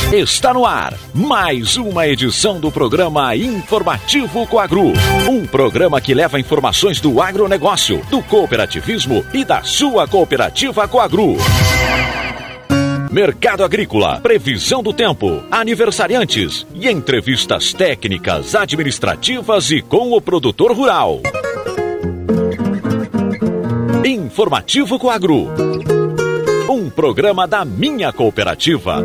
Está no ar mais uma edição do programa Informativo Coagro. Um programa que leva informações do agronegócio, do cooperativismo e da sua cooperativa Coagro. Mercado agrícola, previsão do tempo, aniversariantes e entrevistas técnicas, administrativas e com o produtor rural. Informativo Coagro. Um programa da minha cooperativa.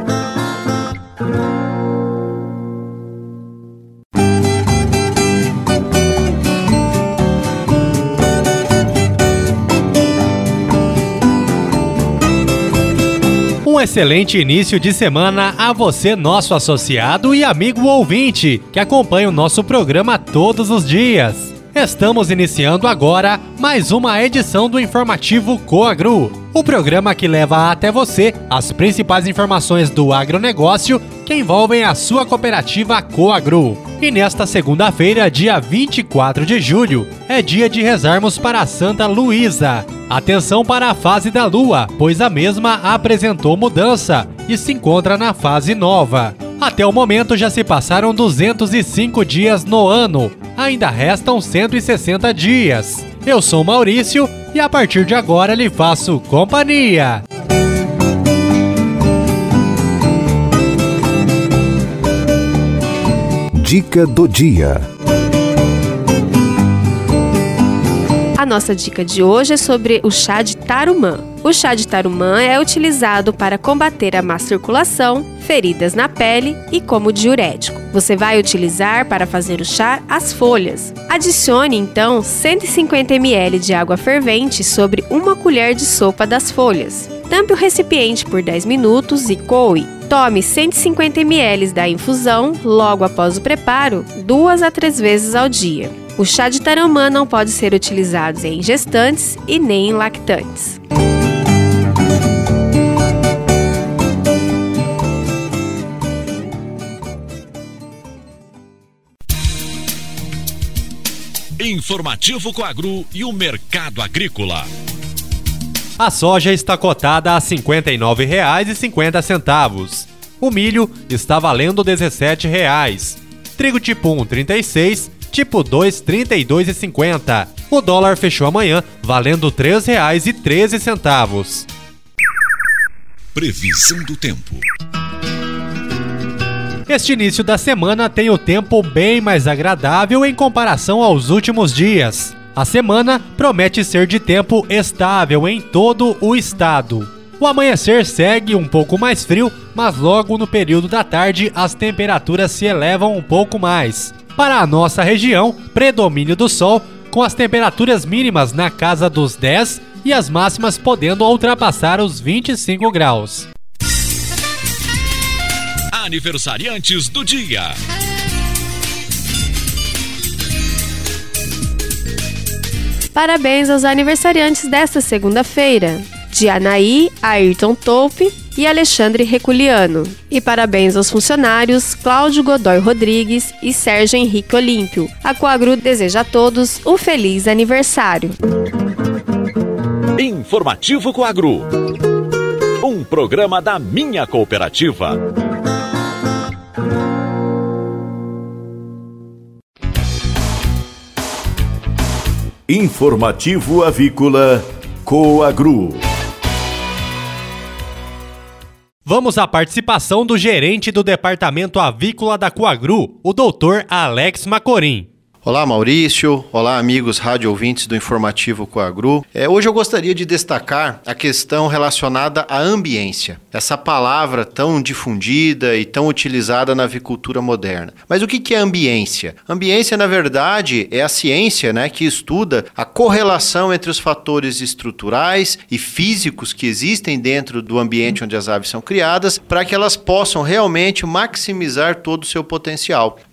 Um excelente início de semana a você, nosso associado e amigo ouvinte, que acompanha o nosso programa todos os dias. Estamos iniciando agora mais uma edição do Informativo Coagro, o programa que leva até você as principais informações do agronegócio que envolvem a sua cooperativa Coagro. E nesta segunda-feira, dia 24 de julho, é dia de rezarmos para Santa Luísa. Atenção para a fase da lua, pois a mesma apresentou mudança e se encontra na fase nova. Até o momento já se passaram 205 dias no ano, ainda restam 160 dias. Eu sou Maurício e a partir de agora lhe faço companhia. Dica do dia. A nossa dica de hoje é sobre o chá de tarumã. O chá de tarumã é utilizado para combater a má circulação, feridas na pele e como diurético. Você vai utilizar para fazer o chá as folhas. Adicione então 150 ml de água fervente sobre uma colher de sopa das folhas. Tampe o recipiente por 10 minutos e coe. Tome 150 ml da infusão logo após o preparo, 2 a 3 vezes ao dia. O chá de tarumã não pode ser utilizado em gestantes e nem em lactantes. Informativo Coagro e o mercado agrícola. A soja está cotada a R$ 59,50. O milho está valendo R$ 17,00. Trigo tipo 1, R$ 36,00. Tipo 2, R$ 32,50. O dólar fechou amanhã valendo R$ 3,13. Previsão do tempo. Este início da semana tem o tempo bem mais agradável em comparação aos últimos dias. A semana promete ser de tempo estável em todo o estado. O amanhecer segue um pouco mais frio, mas logo no período da tarde as temperaturas se elevam um pouco mais. Para a nossa região, predomínio do sol, com as temperaturas mínimas na casa dos 10 e as máximas podendo ultrapassar os 25 graus. Aniversariantes do dia. Parabéns aos aniversariantes desta segunda-feira, de Anaí, Ayrton Tolpe e Alexandre Reculiano. E parabéns aos funcionários Cláudio Godoy Rodrigues e Sérgio Henrique Olímpio. A Coagro deseja a todos um feliz aniversário. Informativo Coagro. Um programa da minha cooperativa. Informativo Avícola Coagro. Vamos à participação do gerente do Departamento Avícola da Coagro, o Dr. Alex Macorim. Olá, Maurício. Olá, amigos rádio ouvintes do Informativo Coagro. Hoje eu gostaria de destacar a questão relacionada à ambiência. Essa palavra tão difundida e tão utilizada na avicultura moderna. Mas o que é ambiência? Ambiência, na verdade, é a ciência, que estuda a correlação entre os fatores estruturais e físicos que existem dentro do ambiente onde as aves são criadas para que elas possam realmente maximizar todo o seu potencial.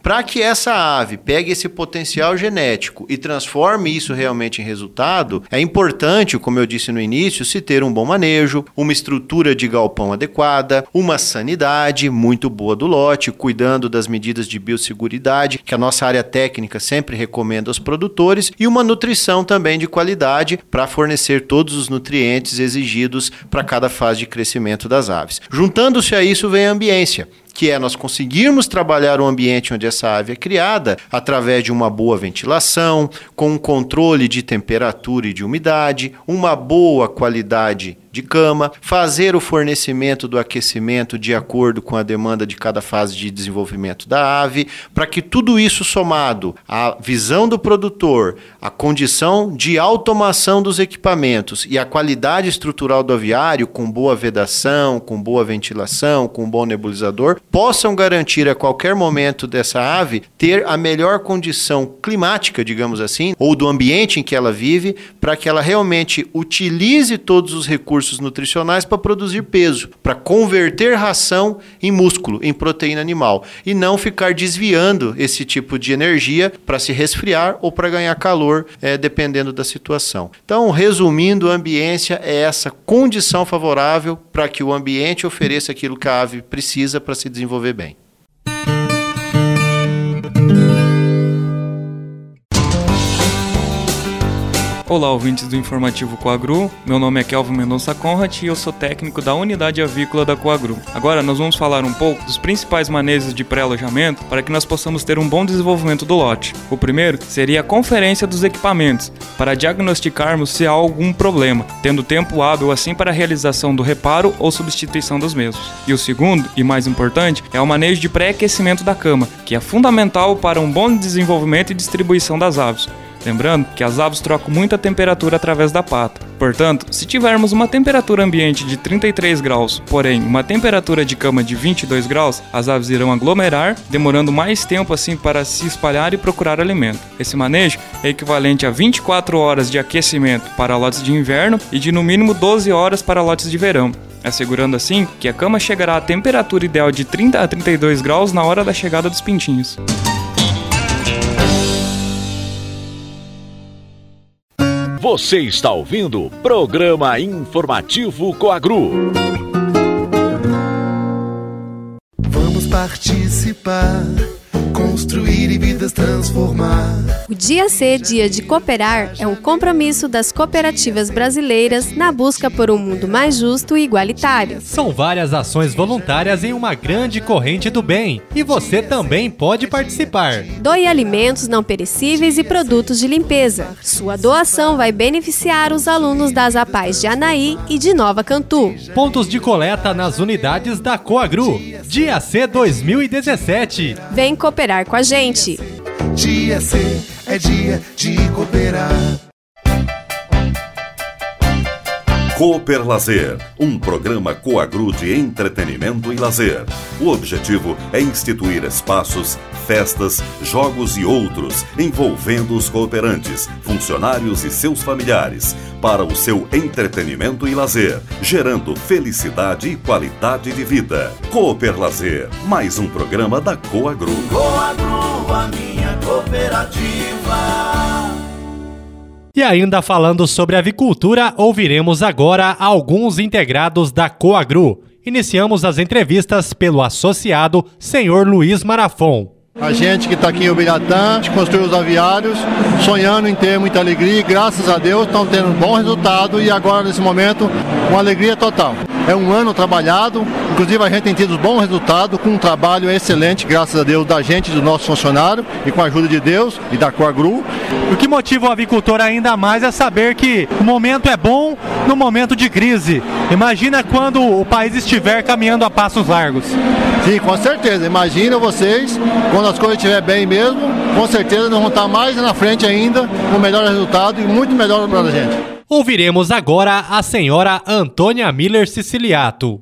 para que essa ave pegue esse potencial genético e transforme isso realmente em resultado, é importante, como eu disse no início, se ter um bom manejo, uma estrutura de galpão adequada, uma sanidade muito boa do lote, cuidando das medidas de biosseguridade, que a nossa área técnica sempre recomenda aos produtores, e uma nutrição também de qualidade para fornecer todos os nutrientes exigidos para cada fase de crescimento das aves. Juntando-se a isso vem a ambiência, que é nós conseguirmos trabalhar o ambiente onde essa ave é criada através de uma boa ventilação, com um controle de temperatura e de umidade, uma boa qualidade de cama, fazer o fornecimento do aquecimento de acordo com a demanda de cada fase de desenvolvimento da ave, para que tudo isso somado à visão do produtor, a condição de automação dos equipamentos e a qualidade estrutural do aviário, com boa vedação, com boa ventilação, com bom nebulizador, possam garantir a qualquer momento dessa ave ter a melhor condição climática, digamos assim, ou do ambiente em que ela vive, para que ela realmente utilize todos os recursos nutricionais para produzir peso, para converter ração em músculo, em proteína animal, e não ficar desviando esse tipo de energia para se resfriar ou para ganhar calor, dependendo da situação. Então, resumindo, a ambiência é essa condição favorável para que o ambiente ofereça aquilo que a ave precisa para se desenvolver bem. Olá, ouvintes do Informativo Coagru, meu nome é Kelvin Mendonça Conrad e eu sou técnico da Unidade Avícola da Coagru. Agora nós vamos falar um pouco dos principais manejos de pré-alojamento para que nós possamos ter um bom desenvolvimento do lote. O primeiro seria a conferência dos equipamentos, para diagnosticarmos se há algum problema, tendo tempo hábil assim para a realização do reparo ou substituição dos mesmos. E o segundo, e mais importante, é o manejo de pré-aquecimento da cama, que é fundamental para um bom desenvolvimento e distribuição das aves. Lembrando que as aves trocam muita temperatura através da pata. Portanto, se tivermos uma temperatura ambiente de 33 graus, porém uma temperatura de cama de 22 graus, as aves irão aglomerar, demorando mais tempo assim para se espalhar e procurar alimento. Esse manejo é equivalente a 24 horas de aquecimento para lotes de inverno e de no mínimo 12 horas para lotes de verão, assegurando assim que a cama chegará à temperatura ideal de 30 a 32 graus na hora da chegada dos pintinhos. Você está ouvindo o Programa Informativo Coagru. Vamos participar, construir e vidas transformar. O Dia C, Dia de Cooperar, é um compromisso das cooperativas brasileiras na busca por um mundo mais justo e igualitário. São várias ações voluntárias em uma grande corrente do bem, e você também pode participar. Doe alimentos não perecíveis e produtos de limpeza. Sua doação vai beneficiar os alunos das APAES de Anaí e de Nova Cantu. Pontos de coleta nas unidades da Coagru. Dia C 2017. Vem cooperar com a gente. Dia C é dia de cooperar. Cooper Lazer, um programa Coagru de entretenimento e lazer. O objetivo é instituir espaços, festas, jogos e outros envolvendo os cooperantes, funcionários e seus familiares, para o seu entretenimento e lazer, gerando felicidade e qualidade de vida. Cooper Lazer, mais um programa da Coagru. Coagru, a minha cooperativa. E ainda falando sobre avicultura, ouviremos agora alguns integrados da Coagru. Iniciamos as entrevistas pelo associado Senhor Luiz Marafon. A gente que está aqui em Ubiratã, a gente construiu os aviários, sonhando em ter muita alegria e graças a Deus estão tendo um bom resultado e agora nesse momento uma alegria total. É um ano trabalhado, inclusive a gente tem tido bom resultado com um trabalho excelente, graças a Deus, da gente, do nosso funcionário e com a ajuda de Deus e da Coagru. O que motiva o avicultor ainda mais é saber que o momento é bom no momento de crise. Imagina quando o país estiver caminhando a passos largos. Sim, com certeza. Imagina vocês, quando as coisas estiverem bem mesmo, com certeza nós vamos estar mais na frente ainda, com melhor resultado e muito melhor para a gente. Ouviremos agora a senhora Antônia Miller Siciliato.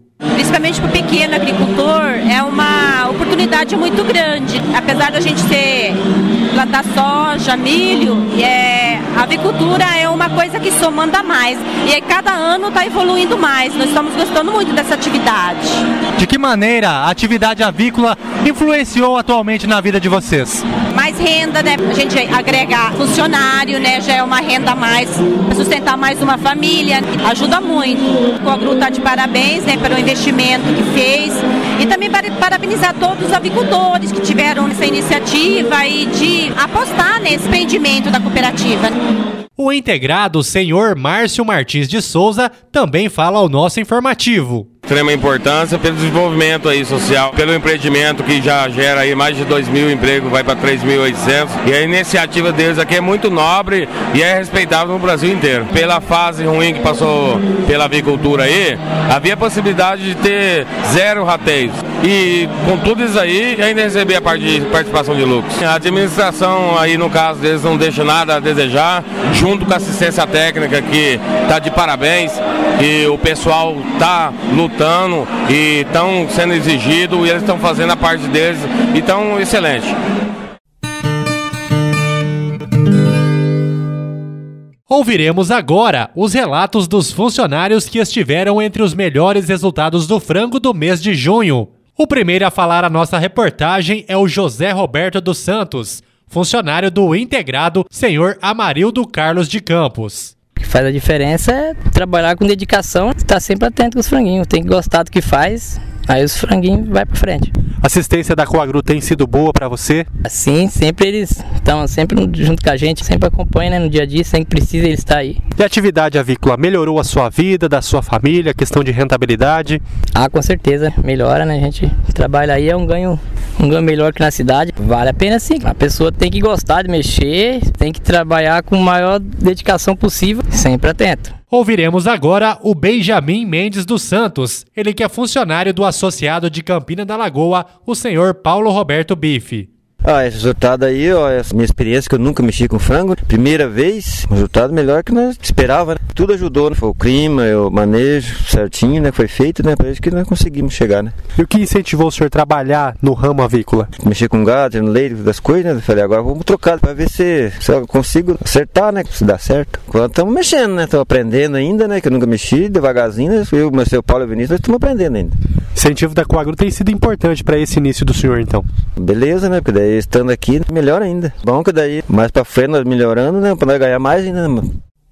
principalmente para o pequeno agricultor, é uma oportunidade muito grande. Apesar da gente plantar soja, milho, a avicultura é uma coisa que só manda mais. E cada ano está evoluindo mais. Nós estamos gostando muito dessa atividade. De que maneira a atividade avícola influenciou atualmente na vida de vocês? Mais renda, né? A gente agrega funcionário, né? Já é uma renda a mais, sustentar mais uma família. Ajuda muito. O Coagru está de parabéns, né, pelo investimento que fez. E também parabenizar todos os avicultores que tiveram essa iniciativa e de apostar nesse empreendimento da cooperativa. O integrado senhor Márcio Martins de Souza também fala ao nosso informativo. Extrema importância pelo desenvolvimento aí social, pelo empreendimento que já gera aí mais de 2.000 empregos, vai para 3.800. E a iniciativa deles aqui é muito nobre e é respeitável no Brasil inteiro. Pela fase ruim que passou pela avicultura aí, havia a possibilidade de ter 0 rateios. E com tudo isso aí, ainda receber a parte de participação de lucros. A administração aí, no caso deles, não deixa nada a desejar, junto com a assistência técnica que está de parabéns, e o pessoal está lutando e estão sendo exigidos e eles estão fazendo a parte deles e estão excelente. Ouviremos agora os relatos dos funcionários que estiveram entre os melhores resultados do frango do mês de junho. O primeiro a falar a nossa reportagem é o José Roberto dos Santos, funcionário do integrado Senhor Amarildo Carlos de Campos. O que faz a diferença é trabalhar com dedicação, estar sempre atento com os franguinhos, tem que gostar do que faz, aí os franguinhos vai para frente. A assistência da Coagru tem sido boa para você? Sim, sempre eles estão sempre junto com a gente, sempre acompanham, né, no dia a dia, sempre precisa eles estar aí. E a atividade avícola melhorou a sua vida, da sua família, questão de rentabilidade? Ah, com certeza, melhora, né, a gente trabalha aí, é um ganho melhor que na cidade, vale a pena sim. A pessoa tem que gostar de mexer, tem que trabalhar com a maior dedicação possível, sempre atento. Ouviremos agora o Benjamin Mendes dos Santos, ele que é funcionário do associado de Campina da Lagoa, o senhor Paulo Roberto Bife. Esse resultado aí, essa minha experiência que eu nunca mexi com frango, primeira vez, um resultado melhor que nós esperava, né? Tudo ajudou, né? Foi o clima, o manejo certinho, né? Foi feito, né? Para isso que nós conseguimos chegar, né? E o que incentivou o senhor a trabalhar no ramo avícola? Mexer com gado, no leite, das coisas, né? Eu falei, agora vamos trocar para ver se eu consigo acertar, né? Se dá certo. Agora estamos mexendo, né? Estamos aprendendo ainda, né? Que eu nunca mexi, devagarzinho, né? Eu, meu seu Paulo e o Vinícius, nós estamos aprendendo ainda. O incentivo da Coagru tem sido importante para esse início do senhor, então? Beleza, né? Porque daí estando aqui, melhor ainda. Bom que daí mais pra frente nós melhorando, né? Pra nós ganhar mais ainda, né?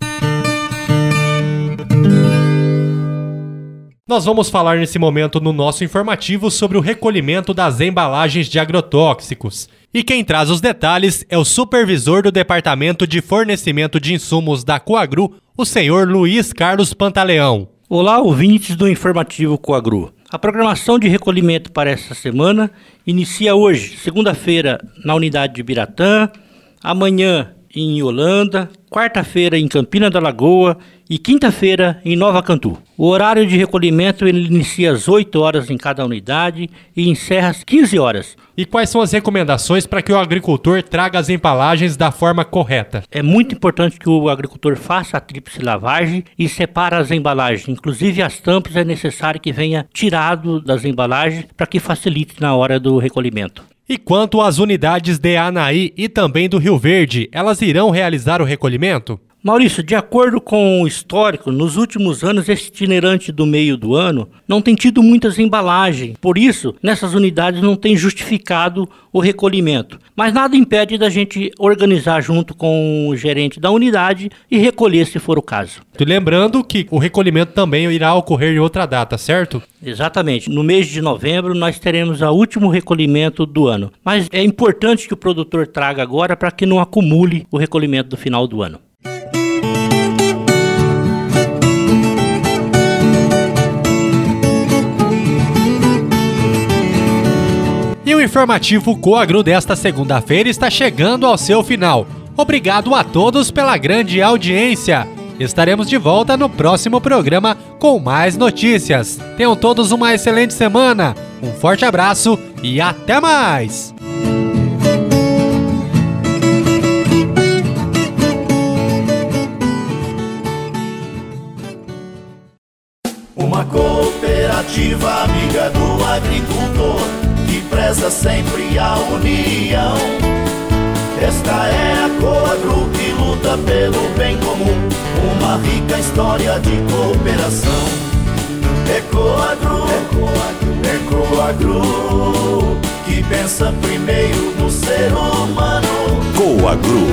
Nós vamos falar nesse momento no nosso informativo sobre o recolhimento das embalagens de agrotóxicos. E quem traz os detalhes é o supervisor do Departamento de Fornecimento de Insumos da Coagru, o senhor Luiz Carlos Pantaleão. Olá, ouvintes do Informativo Coagru. A programação de recolhimento para esta semana inicia hoje, segunda-feira, na unidade de Biratã, amanhã em Holanda, quarta-feira em Campina da Lagoa e quinta-feira em Nova Cantu. O horário de recolhimento ele inicia às 8 horas em cada unidade e encerra às 15 horas. E quais são as recomendações para que o agricultor traga as embalagens da forma correta? É muito importante que o agricultor faça a tríplice lavagem e separe as embalagens. Inclusive as tampas é necessário que venha tirado das embalagens para que facilite na hora do recolhimento. E quanto às unidades de Anaí e também do Rio Verde, elas irão realizar o recolhimento? Maurício, de acordo com o histórico, nos últimos anos, esse itinerante do meio do ano não tem tido muitas embalagens. Por isso, nessas unidades não tem justificado o recolhimento. Mas nada impede da gente organizar junto com o gerente da unidade e recolher se for o caso. E lembrando que o recolhimento também irá ocorrer em outra data, certo? Exatamente. No mês de novembro nós teremos o último recolhimento do ano. Mas é importante que o produtor traga agora para que não acumule o recolhimento do final do ano. E o informativo Coagru desta segunda-feira está chegando ao seu final. Obrigado a todos pela grande audiência. Estaremos de volta no próximo programa com mais notícias. Tenham todos uma excelente semana. Um forte abraço e até mais! Uma cooperativa amiga do agricultor, que preza sempre a união. Esta é a Coagru que luta pelo bem comum, uma rica história de cooperação. É Coagru, que pensa primeiro no ser humano. Coagru,